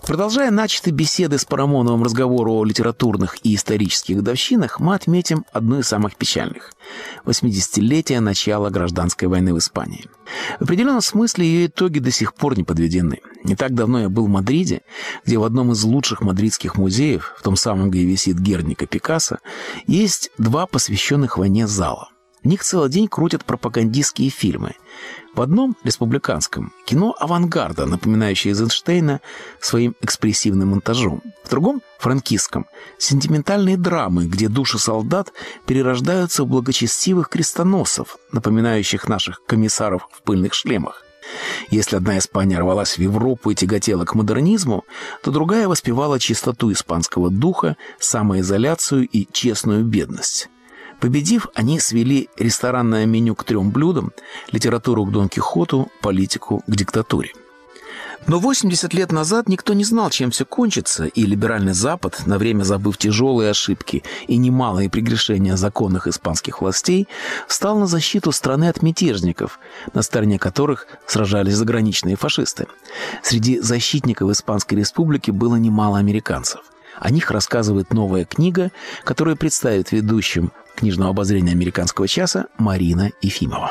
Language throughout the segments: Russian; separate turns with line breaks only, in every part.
Продолжая начатые беседы с Парамоновым разговор о литературных и исторических годовщинах, мы отметим одну из самых печальных – 80-летие начала гражданской войны в Испании. В определенном смысле ее итоги до сих пор не подведены. Не так давно я был в Мадриде, где в одном из лучших мадридских музеев, в том самом, где висит Герника Пикассо, есть 2 посвященных войне зала. В них целый день крутят пропагандистские фильмы. В одном, республиканском, кино авангарда, напоминающее Эйзенштейна своим экспрессивным монтажом. В другом, франкистском, сентиментальные драмы, где души солдат перерождаются в благочестивых крестоносцев, напоминающих наших комиссаров в пыльных шлемах. Если одна Испания рвалась в Европу и тяготела к модернизму, то другая воспевала чистоту испанского духа, самоизоляцию и честную бедность. Победив, они свели ресторанное меню к 3 блюдам, литературу к Дон Кихоту, политику к диктатуре. Но 80 лет назад никто не знал, чем все кончится, и либеральный Запад, на время забыв тяжелые ошибки и немалые прегрешения законных испанских властей, встал на защиту страны от мятежников, на стороне которых сражались заграничные фашисты. Среди защитников Испанской Республики было немало американцев. О них рассказывает новая книга, которую представит ведущим книжного обозрения «Американского часа» Марина Ефимова.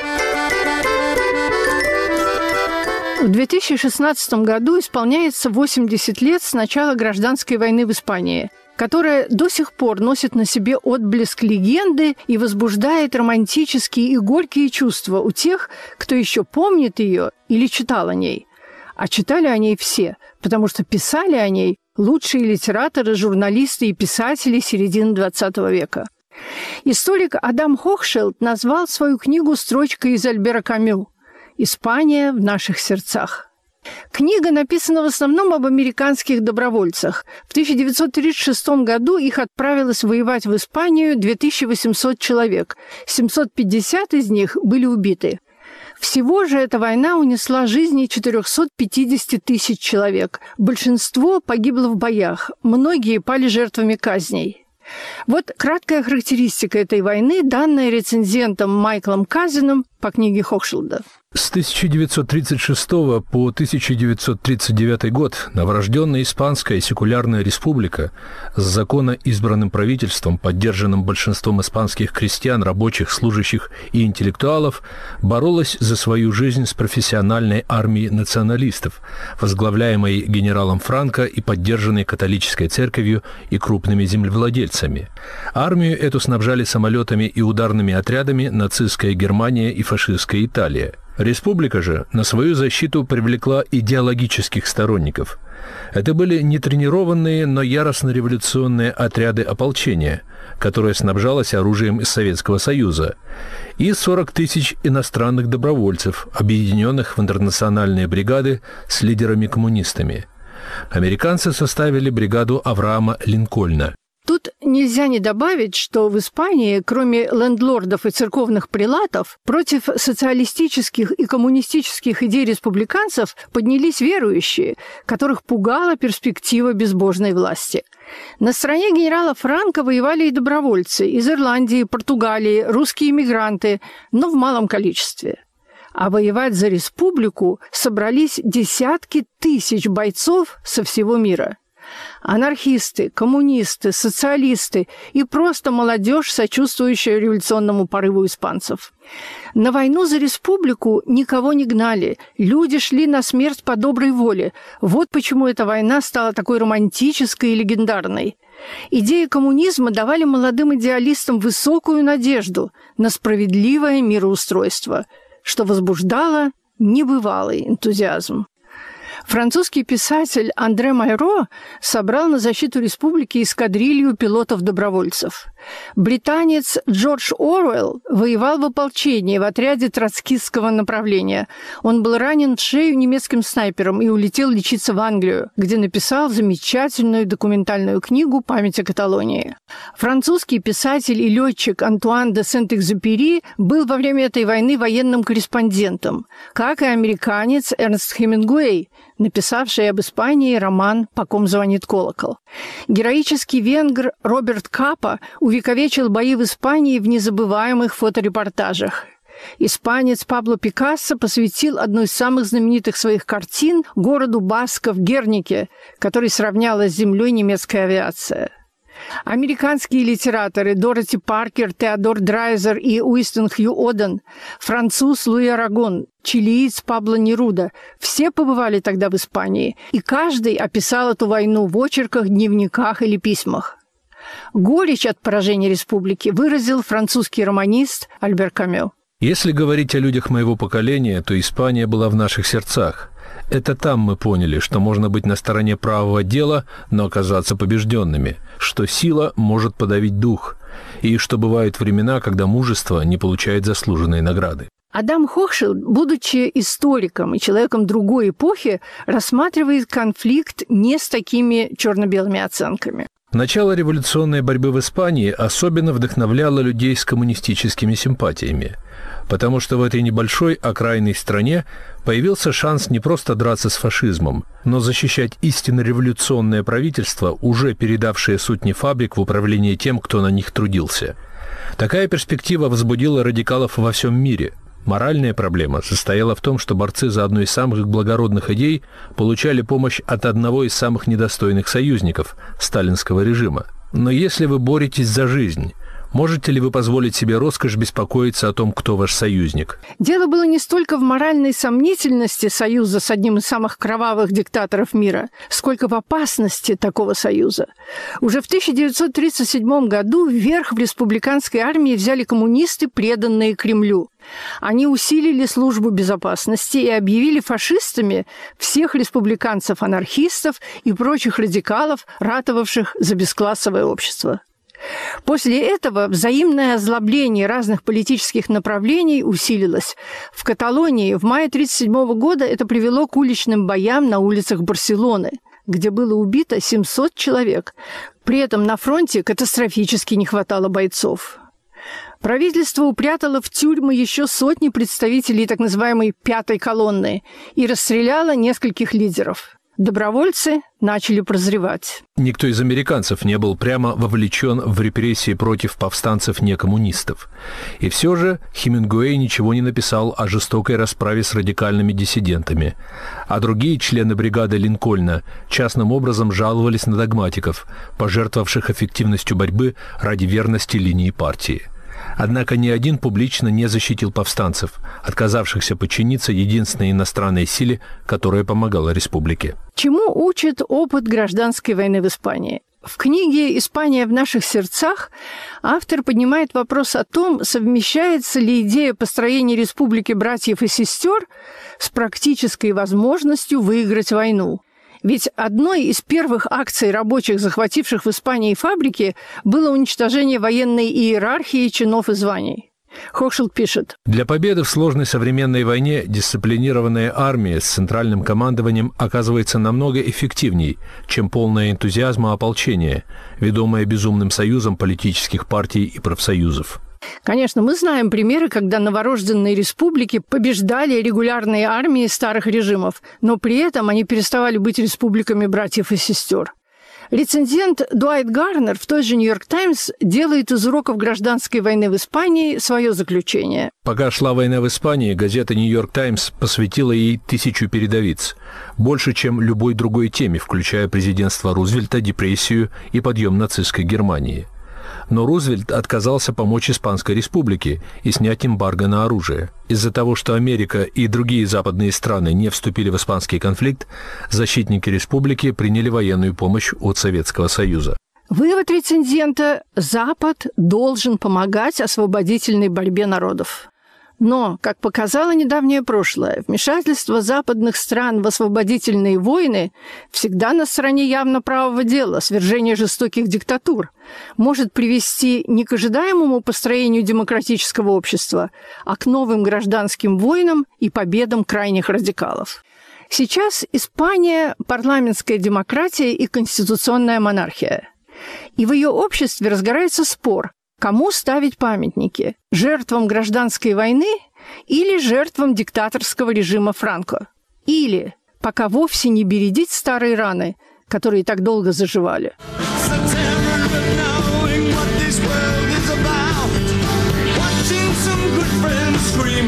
В 2016 году исполняется 80 лет с начала гражданской войны в Испании, которая до сих пор носит на себе отблеск легенды и возбуждает романтические и горькие чувства у тех, кто еще помнит ее или читал о ней. А читали о ней все, потому что писали о ней лучшие литераторы, журналисты и писатели середины XX века. Историк Адам Хохшилд назвал свою книгу строчкой из Альбера Камю «Испания в наших сердцах». Книга написана в основном об американских добровольцах. В 1936 году их отправилось воевать в Испанию 2800 человек. 750 из них были убиты. Всего же эта война унесла жизни 450 тысяч человек. Большинство погибло в боях, многие пали жертвами казней. Вот краткая характеристика этой войны, данная рецензентом Майклом Казином по книге Хохшилда.
С 1936 по 1939 год новорожденная Испанская секулярная республика с законно избранным правительством, поддержанным большинством испанских крестьян, рабочих, служащих и интеллектуалов, боролась за свою жизнь с профессиональной армией националистов, возглавляемой генералом Франко и поддержанной католической церковью и крупными землевладельцами. Армию эту снабжали самолетами и ударными отрядами нацистская Германия и фашистская Италия. Республика же на свою защиту привлекла идеологических сторонников. Это были нетренированные, но яростно-революционные отряды ополчения, которое снабжалось оружием из Советского Союза, и 40 тысяч иностранных добровольцев, объединенных в интернациональные бригады с лидерами-коммунистами. Американцы составили бригаду Авраама Линкольна.
Тут нельзя не добавить, что в Испании, кроме лендлордов и церковных прелатов, против социалистических и коммунистических идей республиканцев поднялись верующие, которых пугала перспектива безбожной власти. На стороне генерала Франко воевали и добровольцы из Ирландии, Португалии, русские эмигранты, но в малом количестве. А воевать за республику собрались десятки тысяч бойцов со всего мира. Анархисты, коммунисты, социалисты и просто молодежь, сочувствующая революционному порыву испанцев. На войну за республику никого не гнали, люди шли на смерть по доброй воле. Вот почему эта война стала такой романтической и легендарной. Идеи коммунизма давали молодым идеалистам высокую надежду на справедливое мироустройство, что возбуждало небывалый энтузиазм. Французский писатель Андре Майро собрал на защиту республики эскадрилью пилотов-добровольцев. Британец Джордж Оруэлл воевал в ополчении в отряде троцкистского направления. Он был ранен в шею немецким снайпером и улетел лечиться в Англию, где написал замечательную документальную книгу «Память о Каталонии». Французский писатель и летчик Антуан де Сент-Экзюпери был во время этой войны военным корреспондентом, как и американец Эрнст Хемингуэй, написавший об Испании роман «По ком звонит колокол». Героический венгр Роберт Капа увековечил бои в Испании в незабываемых фоторепортажах. Испанец Пабло Пикассо посвятил одну из самых знаменитых своих картин городу басков Гернике, который сравняла с землей немецкая авиация. Американские литераторы Дороти Паркер, Теодор Драйзер и Уинстон Хью Оден, француз Луи Арагон, чилиец Пабло Неруда – все побывали тогда в Испании, и каждый описал эту войну в очерках, дневниках или письмах. Горечь от поражения республики выразил французский романист Альбер Камю.
Если говорить о людях моего поколения, то Испания была в наших сердцах. Это там мы поняли, что можно быть на стороне правого дела, но оказаться побежденными, что сила может подавить дух, и что бывают времена, когда мужество не получает заслуженные награды.
Адам Хохшилд, будучи историком и человеком другой эпохи, рассматривает конфликт не с такими черно-белыми оценками.
Начало революционной борьбы в Испании особенно вдохновляло людей с коммунистическими симпатиями, потому что в этой небольшой окраинной стране появился шанс не просто драться с фашизмом, но защищать истинно революционное правительство, уже передавшее сотни фабрик в управление тем, кто на них трудился. Такая перспектива возбудила радикалов во всем мире. Моральная проблема состояла в том, что борцы за одну из самых благородных идей получали помощь от одного из самых недостойных союзников – сталинского режима. Но если вы боретесь за жизнь, можете ли вы позволить себе роскошь беспокоиться о том, кто ваш союзник?
Дело было не столько в моральной сомнительности союза с одним из самых кровавых диктаторов мира, сколько в опасности такого союза. Уже в 1937 году верх в республиканской армии взяли коммунисты, преданные Кремлю. Они усилили службу безопасности и объявили фашистами всех республиканцев-анархистов и прочих радикалов, ратовавших за бесклассовое общество. После этого взаимное озлобление разных политических направлений усилилось. В Каталонии в мае 1937 года это привело к уличным боям на улицах Барселоны, где было убито 700 человек. При этом на фронте катастрофически не хватало бойцов. Правительство упрятало в тюрьмы еще сотни представителей так называемой «пятой колонны» и расстреляло нескольких лидеров. Добровольцы начали прозревать.
Никто из американцев не был прямо вовлечен в репрессии против повстанцев-некоммунистов. И все же Хемингуэй ничего не написал о жестокой расправе с радикальными диссидентами. А другие члены бригады Линкольна частным образом жаловались на догматиков, пожертвовавших эффективностью борьбы ради верности линии партии. Однако ни один публично не защитил повстанцев, отказавшихся подчиниться единственной иностранной силе, которая помогала республике.
Чему учит опыт гражданской войны в Испании? В книге «Испания в наших сердцах» автор поднимает вопрос о том, совмещается ли идея построения республики братьев и сестер с практической возможностью выиграть войну. Ведь одной из первых акций рабочих, захвативших в Испании фабрики, было уничтожение военной иерархии чинов и званий. Хохшилд пишет:
«Для победы в сложной современной войне дисциплинированная армия с центральным командованием оказывается намного эффективней, чем полное энтузиазма ополчение, ведомое безумным союзом политических партий и профсоюзов».
Конечно, мы знаем примеры, когда новорожденные республики побеждали регулярные армии старых режимов, но при этом они переставали быть республиками братьев и сестер. Рецензент Дуайт Гарнер в той же «Нью-Йорк Таймс» делает из уроков гражданской войны в Испании свое заключение.
Пока шла война в Испании, газета «Нью-Йорк Таймс» посвятила ей 1000 передовиц. Больше, чем любой другой теме, включая президентство Рузвельта, депрессию и подъем нацистской Германии. Но Рузвельт отказался помочь Испанской республике и снять эмбарго на оружие. Из-за того, что Америка и другие западные страны не вступили в испанский конфликт, защитники республики приняли военную помощь от Советского Союза.
Вывод рецензента – Запад должен помогать освободительной борьбе народов. Но, как показало недавнее прошлое, вмешательство западных стран в освободительные войны всегда на стороне явно правого дела, свержения жестоких диктатур, может привести не к ожидаемому построению демократического общества, а к новым гражданским войнам и победам крайних радикалов. Сейчас Испания – парламентская демократия и конституционная монархия. И в ее обществе разгорается спор, кому ставить памятники – жертвам гражданской войны или жертвам диктаторского режима Франко? Или пока вовсе не бередить старые раны, которые так долго заживали?
Watching some good friends scream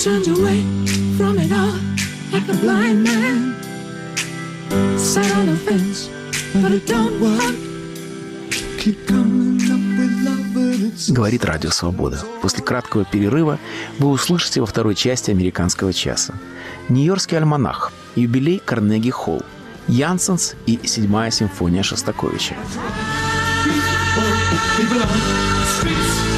turned away from it all like a blind man. Sat on the fence, but it don't work. Keep coming up with love, but it's...
Говорит Радио Свобода. После краткого перерыва вы услышите во второй части «Американского часа» Нью-Йоркский альманах, юбилей Карнеги-Холл, Янсенс и 7-я симфония Шостаковича.
People on the streets.